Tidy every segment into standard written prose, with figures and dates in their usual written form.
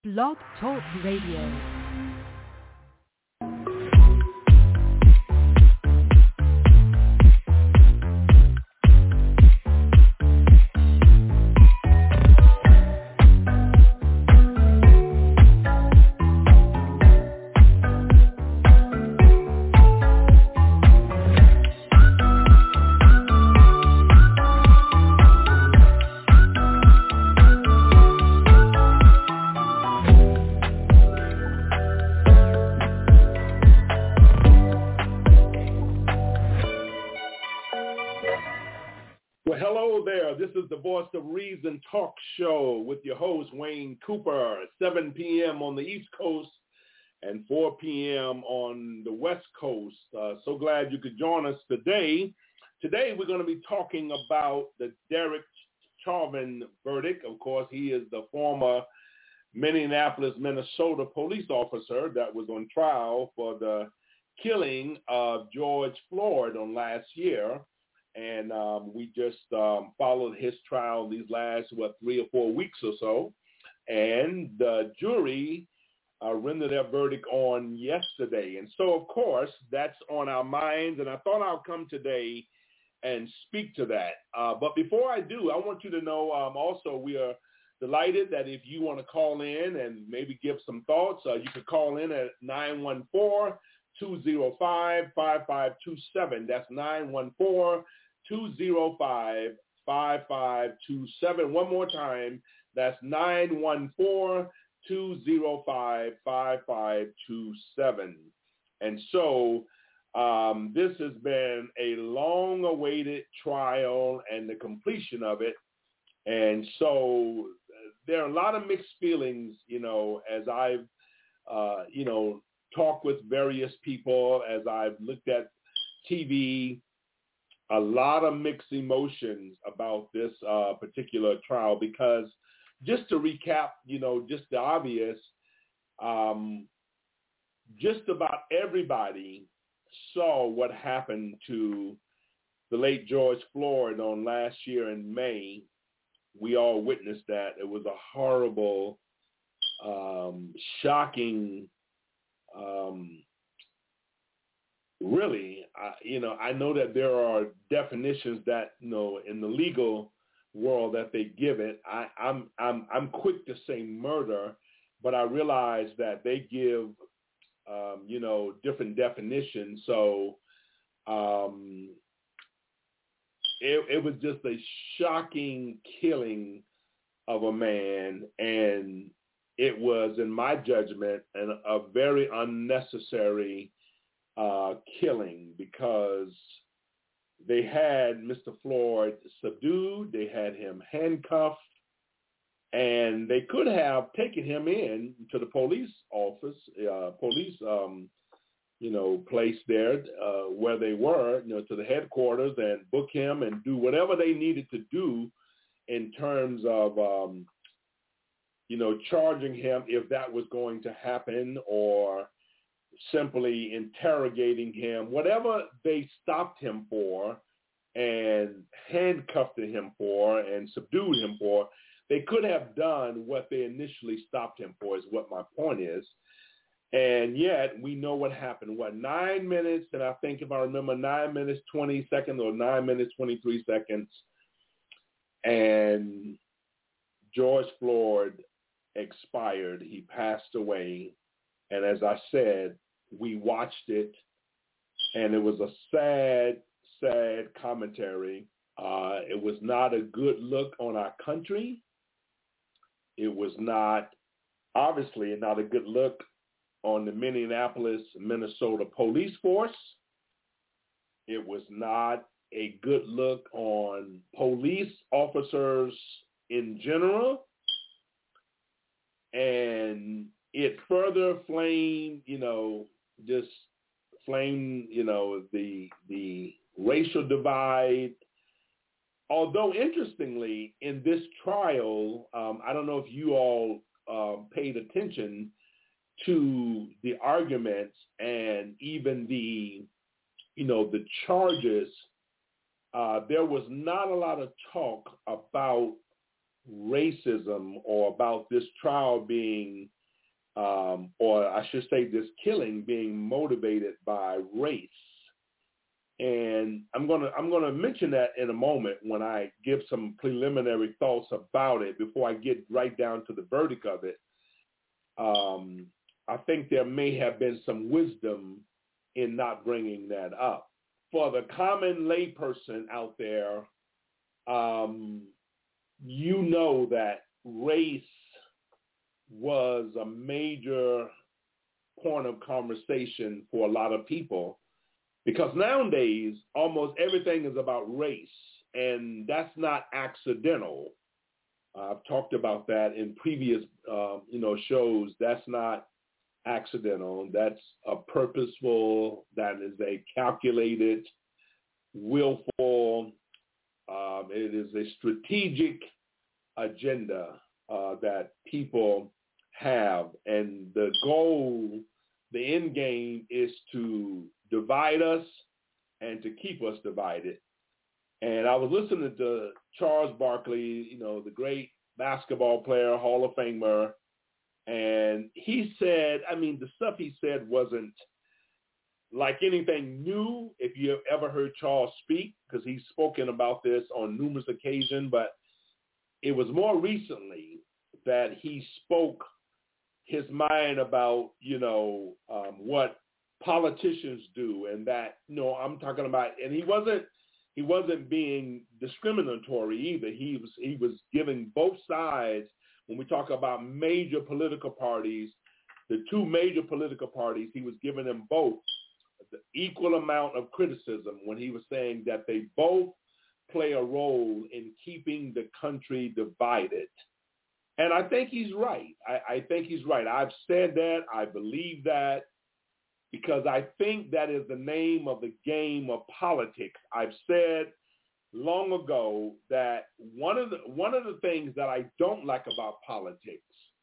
Blog Talk Radio. Voice of Reason talk show with your host, Wayne Cooper, 7 p.m. on the East Coast and 4 p.m. on the West Coast. So glad you could join us today. Today we're going to be talking about the Derek Chauvin verdict. Of course, he is the former Minneapolis, Minnesota police officer that was on trial for the killing of George Floyd on last year. And we just followed his trial these last, 3 or 4 weeks or so. And the jury rendered their verdict on yesterday. And so, of course, that's on our minds. And I thought I'll come today and speak to that. But before I do, I want you to know also we are delighted that if you want to call in and maybe give some thoughts, you could call in at 914-205-5527. That's 914-205-5527. One more time, that's 914-205-5527. And so this has been a long-awaited trial and the completion of it. And so there are a lot of mixed feelings, as I've, talked with various people, as I've looked at TV, a lot of mixed emotions about this particular trial, because just to recap, just the obvious, just about everybody saw what happened to the late George Floyd on last year in May. We all witnessed that. It was a horrible, shocking, really, I know that there are definitions that, in the legal world that they give it. I'm quick to say murder, but I realize that they give, different definitions. So it was just a shocking killing of a man, and it was, in my judgment, a very unnecessary killing, because they had Mr. Floyd subdued, they had him handcuffed, and they could have taken him in to the police office, place there where they were, to the headquarters, and book him and do whatever they needed to do in terms of, charging him if that was going to happen, or simply interrogating him, whatever they stopped him for and handcuffed him for and subdued him for. They could have done what they initially stopped him for, is what my point is. And yet we know what happened. 9 minutes, and I think if I remember 9 minutes, 20 seconds or 9 minutes, 23 seconds. And George Floyd expired. He passed away. And as I said, we watched it, and it was a sad, sad commentary. It was not a good look on our country. It was obviously not a good look on the Minneapolis, Minnesota police force. It was not a good look on police officers in general. And it further flamed, the racial divide. Although, interestingly, in this trial, I don't know if you all paid attention to the arguments and even the charges. There was not a lot of talk about racism or about this trial being, or I should say this killing being motivated by race. And I'm gonna mention that in a moment when I give some preliminary thoughts about it before I get right down to the verdict of it. I think there may have been some wisdom in not bringing that up. For the common layperson out there, you know that race was a major point of conversation for a lot of people, because nowadays almost everything is about race, and that's not accidental. I've talked about that in previous shows. That's not accidental. That's a purposeful, that is a calculated, willful, it is a strategic agenda that people have. And the goal, the end game, is to divide us and to keep us divided. And I was listening to Charles Barkley, the great basketball player, Hall of Famer, and he said, the stuff he said wasn't like anything new if you have ever heard Charles speak, because he's spoken about this on numerous occasions, but it was more recently that he spoke his mind about, what politicians do, and that, I'm talking about, and he wasn't being discriminatory either. He was giving both sides. When we talk about major political parties, the two major political parties, he was giving them both the equal amount of criticism when he was saying that they both play a role in keeping the country divided. And I think he's right. I think he's right. I've said that. I believe that, because I think that is the name of the game of politics. I've said long ago that one of the things that I don't like about politics,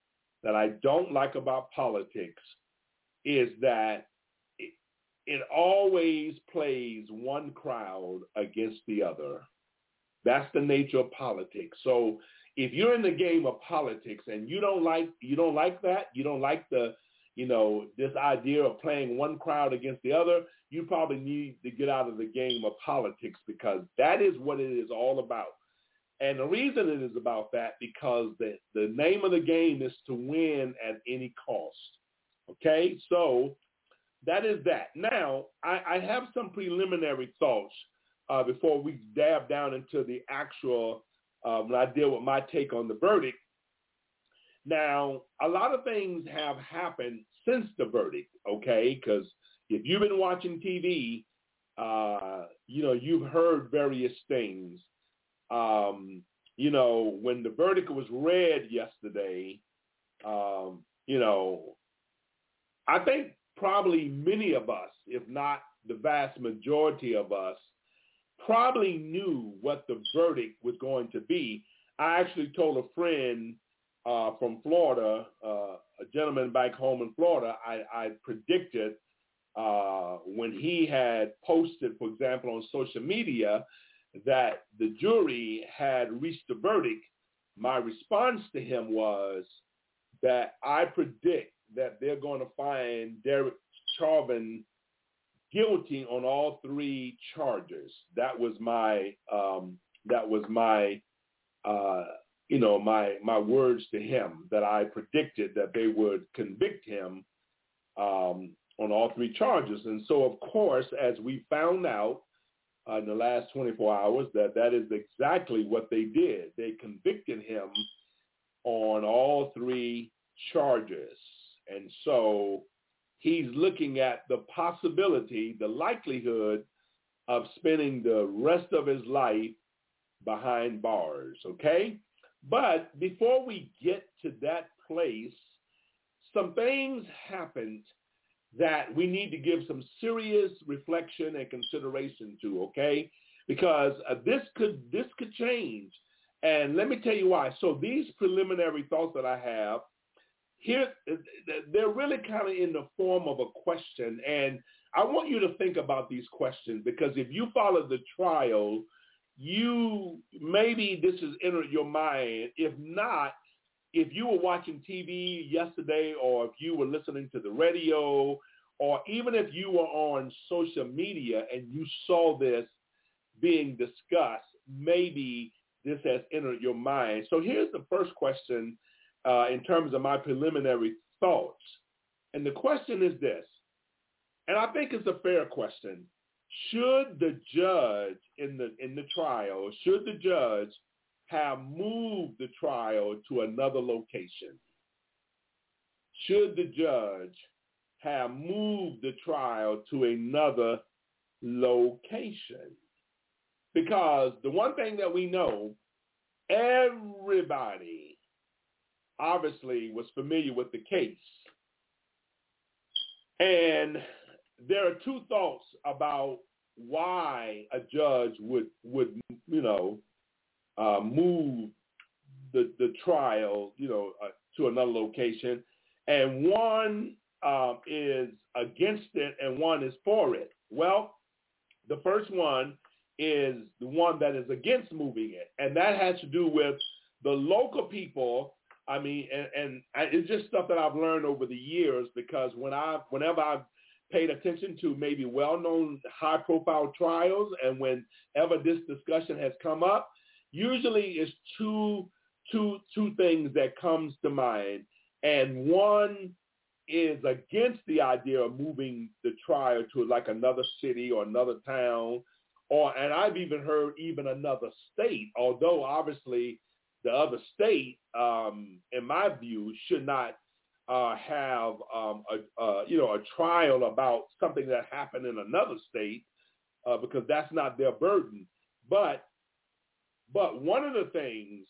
is that it always plays one crowd against the other. That's the nature of politics. So if you're in the game of politics and you don't like that, you don't like this idea of playing one crowd against the other, you probably need to get out of the game of politics, because that is what it is all about. And the reason it is about that, because the name of the game is to win at any cost. Okay, so that is that. Now, I have some preliminary thoughts before we dab down into the actual, when I deal with my take on the verdict. Now, a lot of things have happened since the verdict, okay? Because if you've been watching TV, you've heard various things. When the verdict was read yesterday, I think probably many of us, if not the vast majority of us, probably knew what the verdict was going to be. I actually told a friend from Florida, a gentleman back home in Florida, I predicted when he had posted, for example, on social media, that the jury had reached a verdict. My response to him was that I predict that they're going to find Derek Chauvin guilty on all three charges. That was my my words to him, that I predicted that they would convict him on all three charges. And so, of course, as we found out in the last 24 hours, that is exactly what they did. They convicted him on all three charges. And so he's looking at the possibility, the likelihood of spending the rest of his life behind bars, okay? But before we get to that place, some things happened that we need to give some serious reflection and consideration to, okay? Because this could change. And let me tell you why. So these preliminary thoughts that I have, here, they're really kind of in the form of a question. And I want you to think about these questions, because if you follow the trial, maybe this has entered your mind. If not, if you were watching TV yesterday, or if you were listening to the radio, or even if you were on social media and you saw this being discussed, maybe this has entered your mind. So here's the first question in terms of my preliminary thoughts. And the question is this, and I think it's a fair question. Should the judge in the trial, should the judge have moved the trial to another location? Should the judge have moved the trial to another location? Because the one thing that we know, everybody obviously was familiar with the case. And there are two thoughts about why a judge would move the trial, to another location. And one is against it and one is for it. Well, the first one is the one that is against moving it. And that has to do with the local people. I mean, and it's just stuff that I've learned over the years, because whenever I've paid attention to maybe well-known high-profile trials, and whenever this discussion has come up, usually it's two things that comes to mind. And one is against the idea of moving the trial to like another city or another town, and I've even heard even another state, although obviously the other state, in my view, should not have a trial about something that happened in another state, because that's not their burden. But one of the things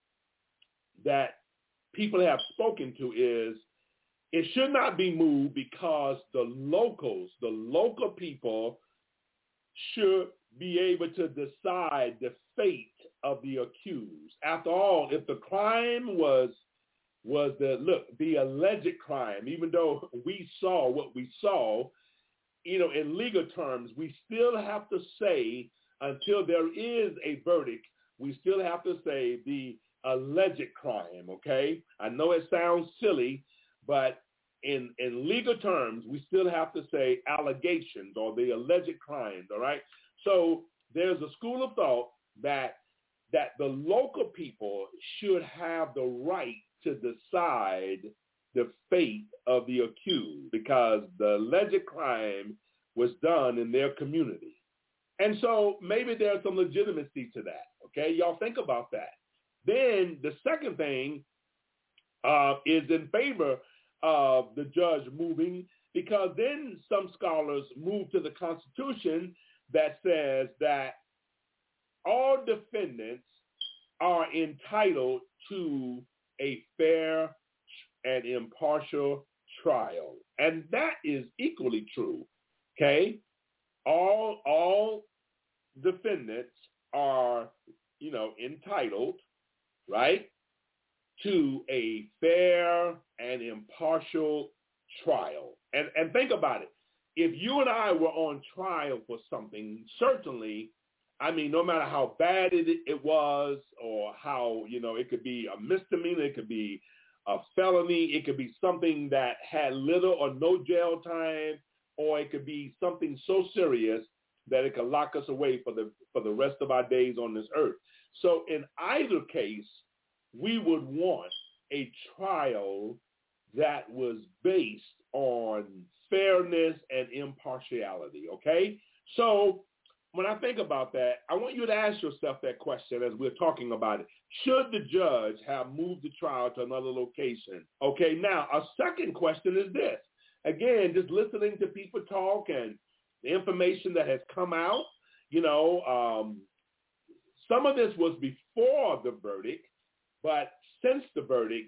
that people have spoken to is it should not be moved because the local people should be able to decide the fate of the accused. After all, if the crime was the alleged crime, even though we saw what we saw, in legal terms, we still have to say, until there is a verdict, we still have to say the alleged crime, okay? I know it sounds silly, but in legal terms, we still have to say allegations or the alleged crimes, all right? So there's a school of thought that the local people should have the right to decide the fate of the accused because the alleged crime was done in their community. And so maybe there's some legitimacy to that, okay? Y'all think about that. Then the second thing is in favor of the judge moving, because then some scholars move to the Constitution that says that all defendants are entitled to a fair and impartial trial. And that is equally true, okay? All defendants are, entitled, right, to a fair and impartial trial. And think about it. If you and I were on trial for something, certainly, I mean, no matter how bad it was or how, it could be a misdemeanor, it could be a felony, it could be something that had little or no jail time, or it could be something so serious that it could lock us away for the rest of our days on this earth. So in either case, we would want a trial that was based on fairness and impartiality, okay? So when I think about that, I want you to ask yourself that question as we're talking about it. Should the judge have moved the trial to another location? Okay, now a second question is this. Again, just listening to people talk and the information that has come out, some of this was before the verdict, but since the verdict,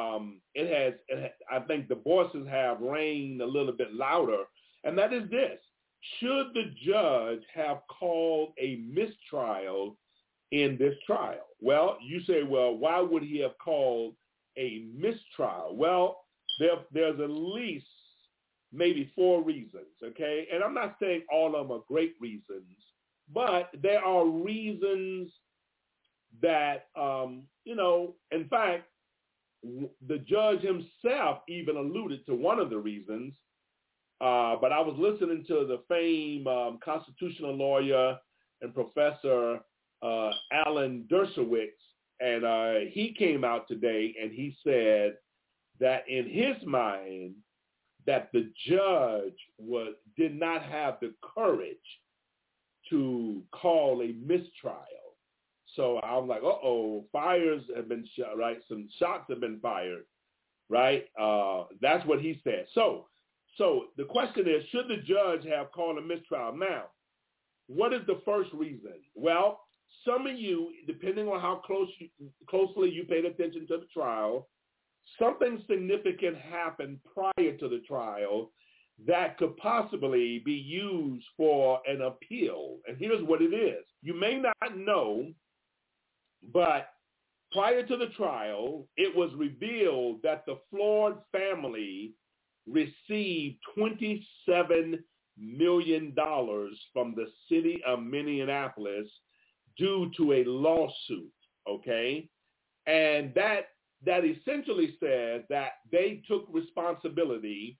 I think the voices have rang a little bit louder, and that is this. Should the judge have called a mistrial in this trial? Well, you say, well, why would he have called a mistrial? Well, there's at least maybe 4 reasons, okay? And I'm not saying all of them are great reasons, But there are reasons that, in fact, the judge himself even alluded to one of the reasons. But I was listening to the famed constitutional lawyer and professor Alan Dershowitz, and he came out today and he said that in his mind that the judge did not have the courage to call a mistrial. So I'm like, fires have been shot, right? Some shots have been fired, right? That's what he said. So the question is, should the judge have called a mistrial? Now, what is the first reason? Well, some of you, depending on how closely you paid attention to the trial, something significant happened prior to the trial that could possibly be used for an appeal. And here's what it is. You may not know, but prior to the trial, it was revealed that the Floyd family received $27 million from the city of Minneapolis due to a lawsuit, okay? And that essentially says that they took responsibility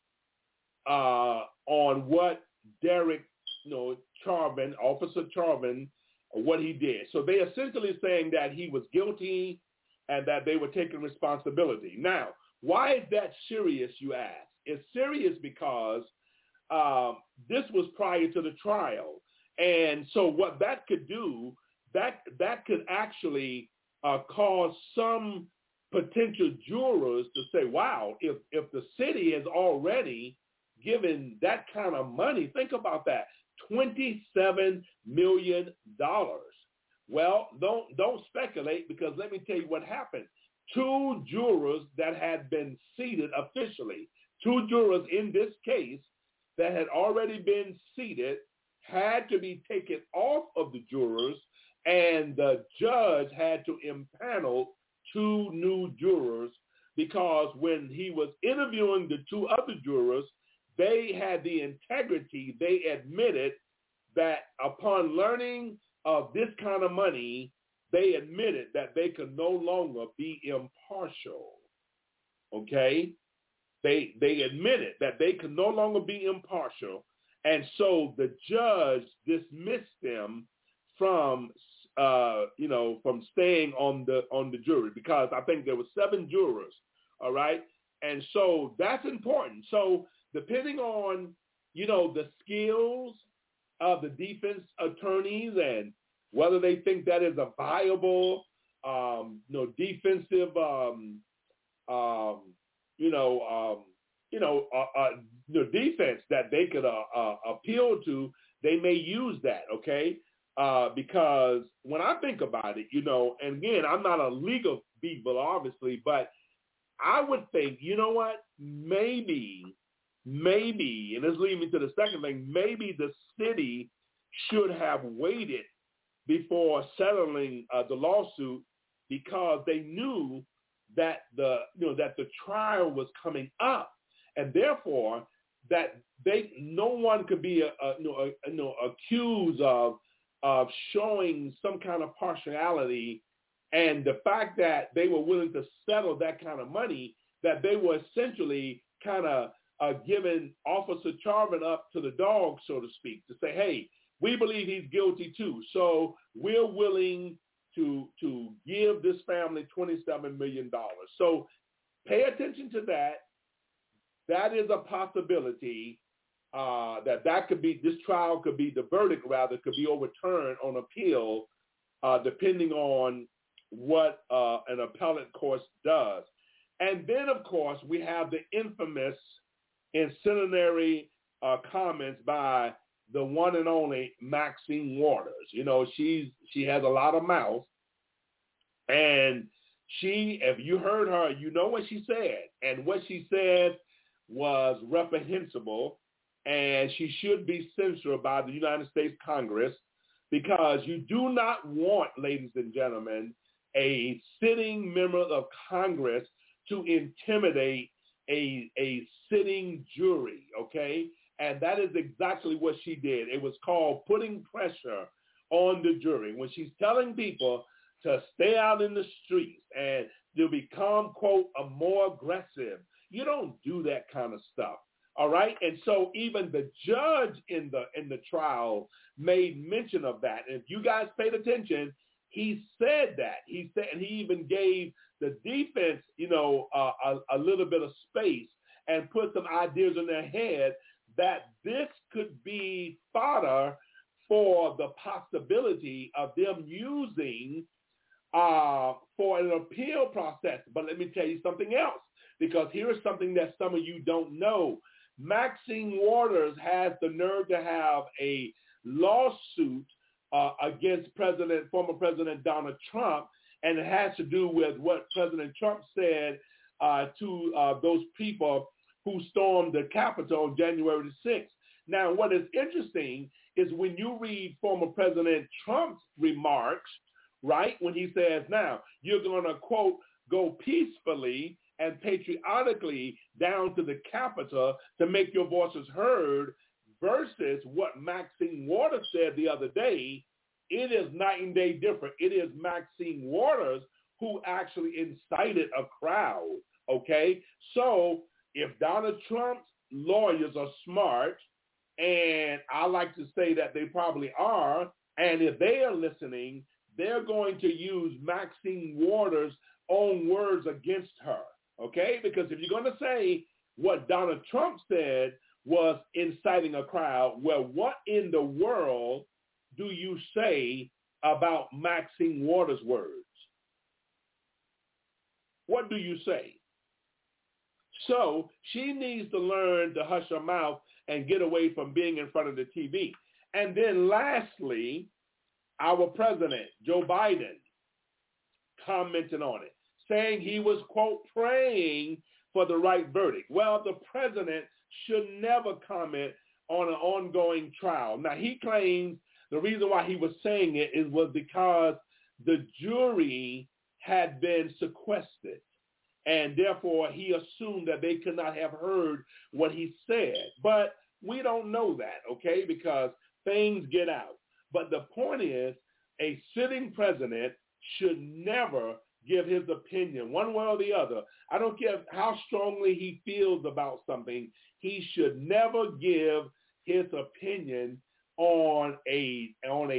on what Derek, Chauvin, Officer Chauvin, what he did. So they essentially saying that he was guilty and that they were taking responsibility. Now, why is that serious, you ask? It's serious because this was prior to the trial. And so what that could do, that could actually cause some potential jurors to say, wow, if the city has already given that kind of money, think about that, $27 million. Well, don't speculate, because let me tell you what happened. Two jurors that had been seated officially, two jurors in this case that had already been seated, had to be taken off of the jurors, and the judge had to impanel two new jurors, because when he was interviewing the two other jurors, they had the integrity. They admitted that upon learning of this kind of money, they admitted that they could no longer be impartial. Okay? They admitted that they could no longer be impartial. And so the judge dismissed them from from staying on the jury, because I think there were 7 jurors, all right? And so that's important. So depending on, the skills of the defense attorneys and whether they think that is a viable, defensive, defense that they could appeal to, they may use that, okay? Because when I think about it, and again, I'm not a legal people, obviously, but I would think, maybe, and this leads me to the second thing, maybe the city should have waited before settling the lawsuit, because they knew that the trial was coming up, and therefore that no one could be accused of showing some kind of partiality. And the fact that they were willing to settle that kind of money, that they were essentially kind of giving Officer Chauvin up to the dogs, so to speak, to say, hey, we believe he's guilty too, so we're willing to give this family $27 million. So pay attention to that. That is a possibility that could be, this trial could be, the verdict rather, could be overturned on appeal, depending on what an appellate court does. And then, of course, we have the infamous incendiary comments by the one and only Maxine Waters. She has a lot of mouth, and if you heard her, you know what she said. And what she said was reprehensible, and she should be censored by the United States Congress, because you do not want, ladies and gentlemen, a sitting member of Congress to intimidate a sitting jury, okay? And that is exactly what she did. It was called putting pressure on the jury, when she's telling people to stay out in the streets and to become, quote, a more aggressive, you don't do that kind of stuff. All right. And so even the judge in the trial made mention of that. And if you guys paid attention, he said that. He said, and he even gave the defense, a little bit of space and put some ideas in their head that this could be fodder for the possibility of them using for an appeal process. But let me tell you something else, because here is something that some of you don't know. Maxine Waters has the nerve to have a lawsuit against former President Donald Trump, and it has to do with what President Trump said to those people who stormed the Capitol on January the 6th. Now, what is interesting is when you read former President Trump's remarks, right, when he says, now, you're going to, quote, go peacefully and patriotically down to the Capitol to make your voices heard, versus what Maxine Waters said the other day, it is night and day different. It is Maxine Waters who actually incited a crowd, okay? So if Donald Trump's lawyers are smart, and I like to say that they probably are, and if they are listening, they're going to use Maxine Waters' own words against her, okay? Because if you're going to say what Donald Trump said was inciting a crowd, well, what in the world do you say about Maxine Waters' words? What do you say? So she needs to learn to hush her mouth and get away from being in front of the TV. And then lastly, our president, Joe Biden, commented on it, saying he was, quote, praying for the right verdict. Well, the president should never comment on an ongoing trial. Now, he claims the reason why he was saying it was because the jury had been sequestered, and therefore he assumed that they could not have heard what he said. But we don't know that, okay, because things get out. But the point is, a sitting president should never give his opinion one way or the other. I don't care how strongly he feels about something. He should never give his opinion on a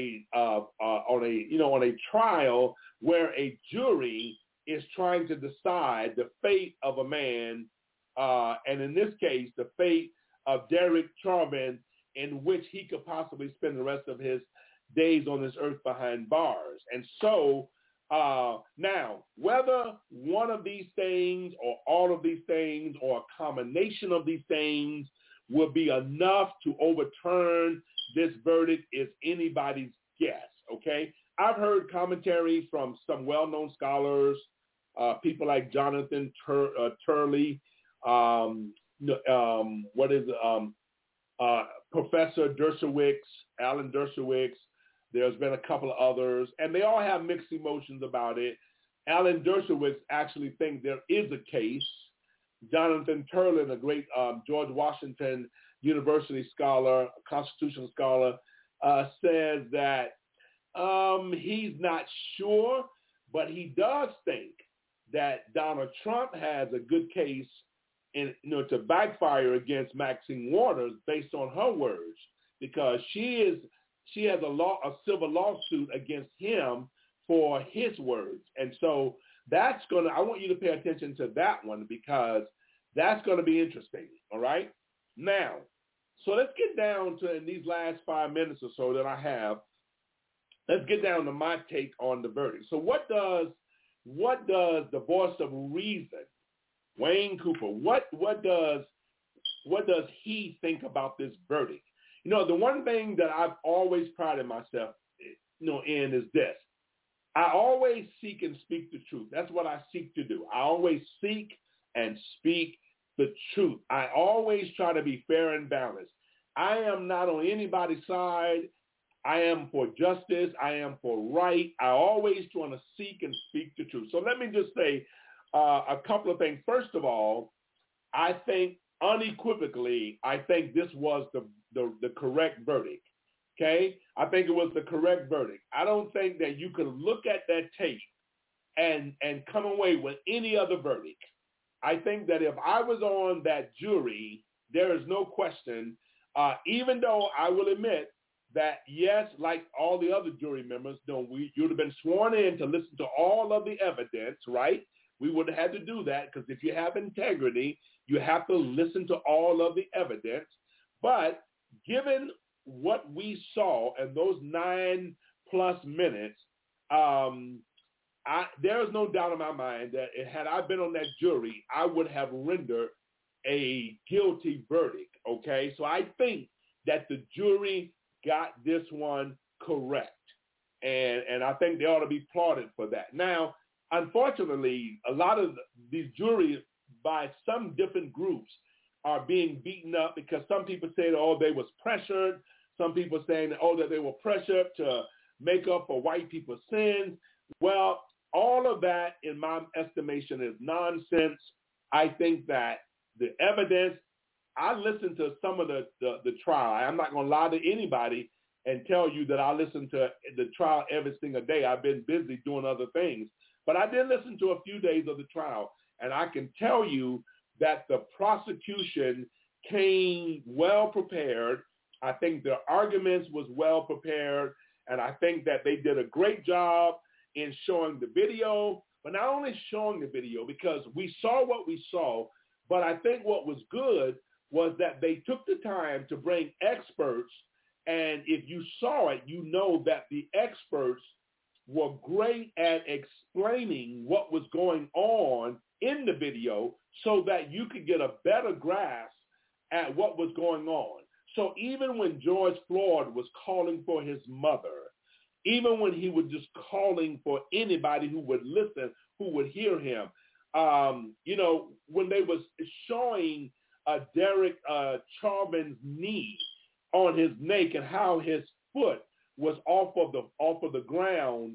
trial where a jury is trying to decide the fate of a man, and in this case, the fate of Derek Chauvin, in which he could possibly spend the rest of his days on this earth behind bars. And so now, whether one of these things or all of these things or a combination of these things will be enough to overturn this verdict is anybody's guess, okay? I've heard commentary from some well-known scholars, people like Jonathan Turley, Professor Dershowitz, Alan Dershowitz. There's been a couple of others, and they all have mixed emotions about it. Alan Dershowitz actually thinks there is a case. Jonathan Turley, a great George Washington University scholar, constitutional scholar, says that he's not sure, but he does think that Donald Trump has a good case to backfire against Maxine Waters based on her words, because she has a civil lawsuit against him for his words. And so I want you to pay attention to that one, because that's going to be interesting. All right. Now, so let's get down to, in these last 5 minutes or so that I have, let's get down to my take on the verdict. So what does the voice of reason, Wayne Cooper, what does he think about this verdict? The one thing that I've always prided myself, in is this. I always seek and speak the truth. That's what I seek to do. I always seek and speak the truth. I always try to be fair and balanced. I am not on anybody's side. I am for justice. I am for right. I always want to seek and speak the truth. So let me just say a couple of things. First of all, I think unequivocally, I think this was the correct verdict. Okay? I think it was the correct verdict. I don't think that you could look at that tape and come away with any other verdict. I think that if I was on that jury, there is no question, even though I will admit that, yes, like all the other jury members, you'd have been sworn in to listen to all of the evidence, right? We would have had to do that because if you have integrity, you have to listen to all of the evidence. But given what we saw in those 9+ minutes, there is no doubt in my mind that had I been on that jury, I would have rendered a guilty verdict, okay? So I think that the jury got this one correct, and I think they ought to be applauded for that. Now, unfortunately, a lot of these juries by some different groups are being beaten up because some people say that, oh, they was pressured. Some people saying that, oh, that they were pressured to make up for white people's sins. Well, all of that, in my estimation, is nonsense. I think that the evidence, I listened to some of the trial. I'm not going to lie to anybody and tell you that I listen to the trial every single day. I've been busy doing other things. But I did listen to a few days of the trial, and I can tell you that the prosecution came well prepared. I think their arguments was well prepared, and I think that they did a great job in showing the video, but not only showing the video, because we saw what we saw, but I think what was good was that they took the time to bring experts, and if you saw it, you know that the experts were great at explaining what was going on in the video so that you could get a better grasp at what was going on. So even when George Floyd was calling for his mother, even when he was just calling for anybody who would listen, who would hear him, when they was showing Derek Chauvin's knee on his neck and how his foot was off of the ground,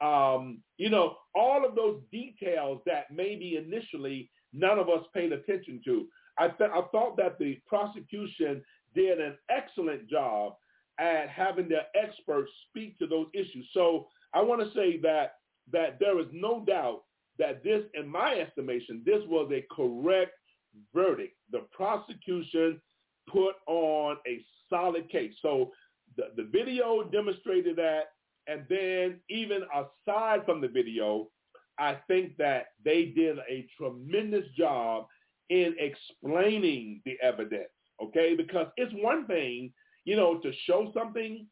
all of those details that maybe initially none of us paid attention to. I thought that the prosecution did an excellent job at having their experts speak to those issues. So I want to say that there is no doubt that this, in my estimation, this was a correct verdict. The prosecution put on a solid case. So the video demonstrated that. And then even aside from the video, I think that they did a tremendous job in explaining the evidence, okay? Because it's one thing, to show something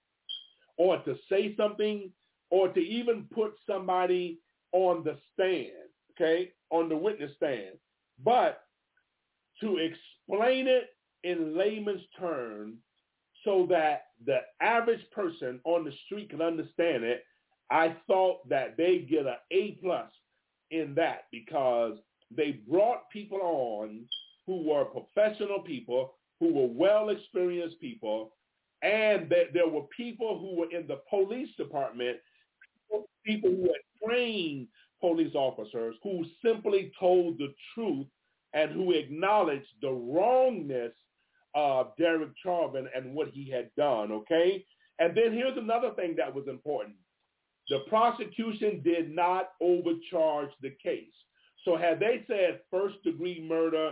or to say something or to even put somebody on the stand, okay, on the witness stand. But to explain it in layman's terms so that the average person on the street can understand it, I thought that they get an A+ in that because they brought people on who were professional people, who were well-experienced people, and that there were people who were in the police department, people who had trained police officers who simply told the truth and who acknowledged the wrongness of Derek Chauvin and what he had done, okay? And then here's another thing that was important. The prosecution did not overcharge the case. So had they said first-degree murder,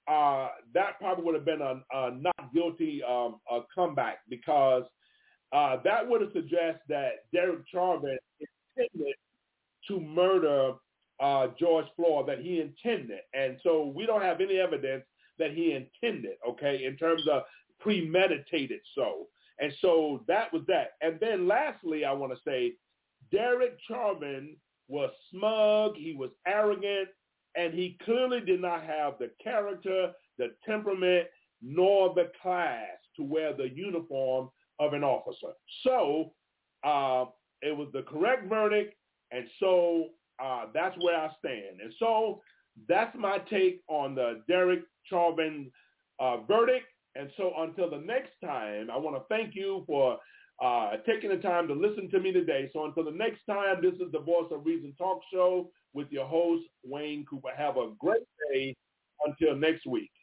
that probably would have been a not guilty comeback because that would have suggested that Derek Chauvin intended to murder George Floyd, that he intended. And so we don't have any evidence that he intended, okay, in terms of premeditated so. And so that was that. And then lastly, I want to say, Derek Chauvin was smug, he was arrogant, and he clearly did not have the character, the temperament, nor the class to wear the uniform of an officer. So it was the correct verdict, and so that's where I stand. And so that's my take on the Derek Chauvin verdict. And so until the next time, I want to thank you for taking the time to listen to me today. So until the next time, this is the Voice of Reason Talk Show with your host, Wayne Cooper. Have a great day until next week.